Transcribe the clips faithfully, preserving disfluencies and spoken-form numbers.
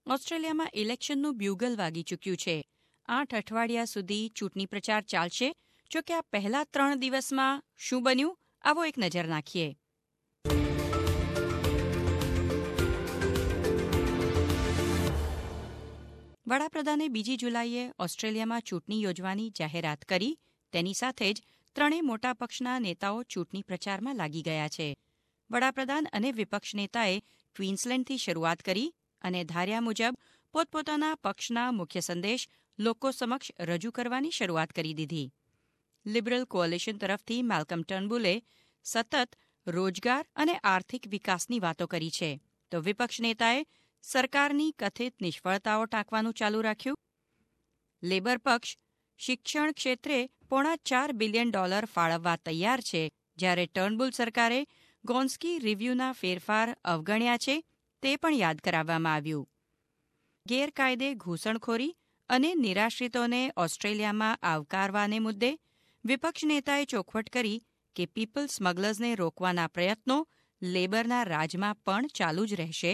ઓસ્ટ્રેલિયામાં ઇલેક્શનનું બ્યુગલ વાગી ચૂક્યું છે. આઠ અઠવાડિયા સુધી ચૂંટણી પ્રચાર ચાલશે. જો કે આ પહેલા ત્રણ દિવસમાં શું બન્યું, આવો એક નજર નાખીએ. વડાપ્રધાને બીજી જુલાઈએ ઓસ્ટ્રેલિયામાં ચૂંટણી યોજવાની જાહેરાત કરી. તેની સાથે જ ત્રણેય મોટા પક્ષના નેતાઓ ચૂંટણી પ્રચારમાં લાગી ગયા છે. વડાપ્રધાન અને વિપક્ષ નેતાએ ક્વીન્સલેન્ડથી શરૂઆત કરી અને ધાર્યા મુજબ પોતપોતાના પક્ષના મુખ્ય સંદેશ લોકો સમક્ષ રજૂ કરવાની શરૂઆત કરી દીધી. લિબરલ કોએલિશન તરફથી મેલ્કમ ટર્નબુલે સતત રોજગાર અને આર્થિક વિકાસની વાતો કરી છે, તો વિપક્ષ નેતાએ સરકારની કથિત નિષ્ફળતાઓ ટાંકવાનું ચાલુ રાખ્યું. લેબર પક્ષ શિક્ષણ ક્ષેત્રે પોણા ચાર બિલિયન ડોલર ફાળવવા તૈયાર છે, જ્યારે ટર્નબુલ સરકારે ગોન્સ્કી રિવ્યુના ફેરફાર અવગણ્યા છે તે પણ યાદ કરાવવામાં આવ્યું. ગેરકાયદે ઘૂસણખોરી અને નિરાશ્રિતોને ઓસ્ટ્રેલિયામાં આવકારવાને મુદ્દે વિપક્ષ નેતાએ ચોખવટ કરી કે પીપલ સ્મગલર્સને રોકવાના પ્રયત્નો લેબરના રાજમાં પણ ચાલુ જ રહેશે.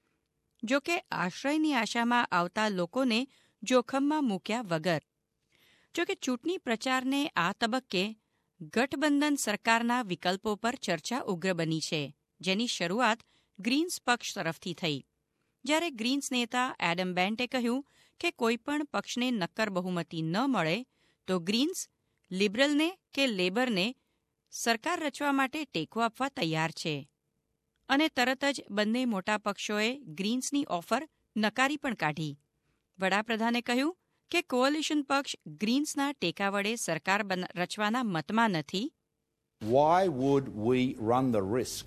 જો કે આશ્રયની આશામાં આવતા લોકોને જોખમમાં મૂક્યા વગર. જો કે ચૂંટણી પ્રચારને આ તબક્કે ગઠબંધન સરકારના વિકલ્પો પર ચર્ચા ઉગ્ર બની છે, જેની શરૂઆત ગ્રીન્સ પક્ષ તરફથી થઈ. જ્યારે ગ્રીન્સ નેતા એડમ બેન્ટે કહ્યું કે કોઈપણ પક્ષને નક્કર બહુમતી ન મળે તો ગ્રીન્સ લિબરલને કે લેબરને સરકાર રચવા માટે ટેકો આપવા તૈયાર છે. અને તરત જ બંને મોટા પક્ષોએ ગ્રીન્સની ઓફર નકારી પણ કાઢી. વડાપ્રધાને કહ્યું કે કોએલિશન પક્ષ ગ્રીન્સના ટેકા વડે સરકાર રચવાના મતમાં નથી. Why would we run the risk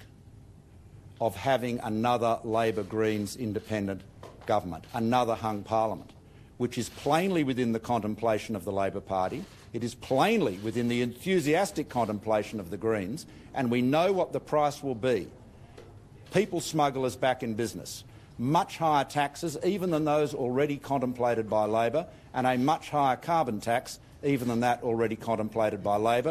of having another Labor Greens independent government, another hung parliament, which is plainly within the contemplation of the Labor Party, it is plainly within the enthusiastic contemplation of the Greens, and we know what the price will be. People smugglers back in business, much higher taxes even than those already contemplated by Labor, and a much higher carbon tax even than that already contemplated by Labor.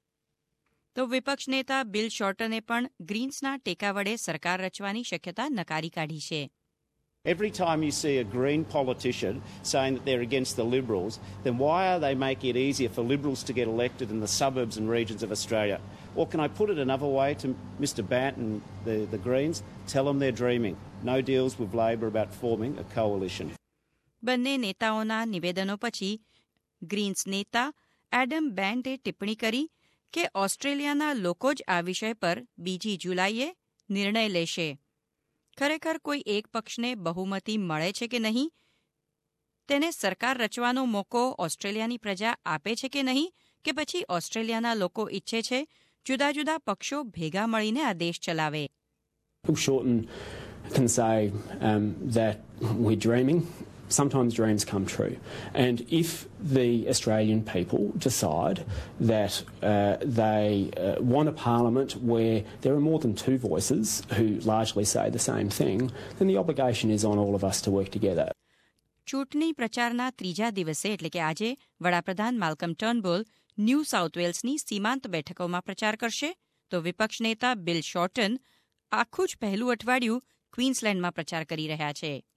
તો વિપક્ષ નેતા bill શોર્ટને પણ ગ્રીન્સના ટેકા વડે સરકાર રચવાની શક્યતા નકારી કાઢી છે. Every time you see a Green politician saying that they're against the Liberals, then why are they making it easier for Liberals to get elected in the suburbs and regions of Australia? Or can I put it another way to Mister Bant and the, the Greens? Tell them they're dreaming. No deals with Labor about forming a coalition. બંને નેતાઓના નિવેદનો પછી Green's નેતા Adam બેન્ટે ટિપ્પણી કરી કે ઓસ્ટ્રેલિયાના લોકો જ આ વિષય પર બીજી જુલાઈએ નિર્ણય લેશે. ખરેખર કોઈ એક પક્ષને બહુમતી મળે છે કે નહીં, તેને સરકાર રચવાનો મોકો ઓસ્ટ્રેલિયાની પ્રજા આપે છે કે નહીં, કે પછી ઓસ્ટ્રેલિયાના લોકો ઈચ્છે છે જુદા જુદા પક્ષો ભેગા મળીને આ દેશ ચલાવે. Bill Shorten can say um, that we're dreaming. Sometimes dreams come true. And if the Australian people decide that uh, they uh, want a parliament where there are more than two voices who largely say the same thing, then the obligation is on all of us to work together. ચૂંટણી પ્રચારના ત્રીજા દિવસે એટલે કે આજે વડાપ્રધાન Malcolm ટર્નબુલ new south વેલ્સની સીમાંત બેઠકોમાં પ્રચાર કરશે, તો વિપક્ષ નેતા બિલ શોર્ટન આખું જ પહેલું અઠવાડિયું ક્વીન્સલેન્ડમાં પ્રચાર કરી રહ્યા છે.